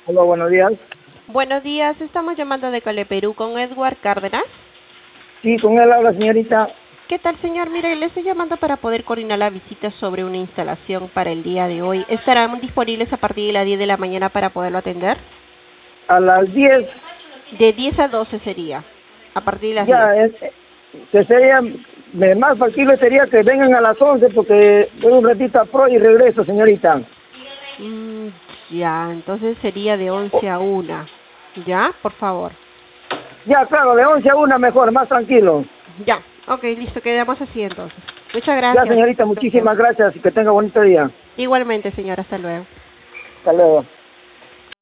Hola, buenos días. Buenos días, estamos llamando de Cole Perú con Edward Cárdenas. Sí, con él habla, señorita. ¿Qué tal, señor? Mire, le estoy llamando para poder coordinar la visita sobre una instalación para el día de hoy. ¿Estarán disponibles a partir de las 10 de la mañana para poderlo atender? A las 10, De 10 a 12 sería, a partir de las 10. ya, que sería, más factible sería que vengan a las 11 porque voy un ratito a pro y regreso, señorita. Mm, ya, entonces sería de O- 11 a 1. ¿Ya? Por favor. ya, claro, de 11 a 1 mejor, más tranquilo. Ya, ok, listo, quedamos así entonces. Muchas Ya, gracias. señorita, muchísimas gracias y que tenga bonito día. Igualmente, señor, hasta luego. Hasta luego.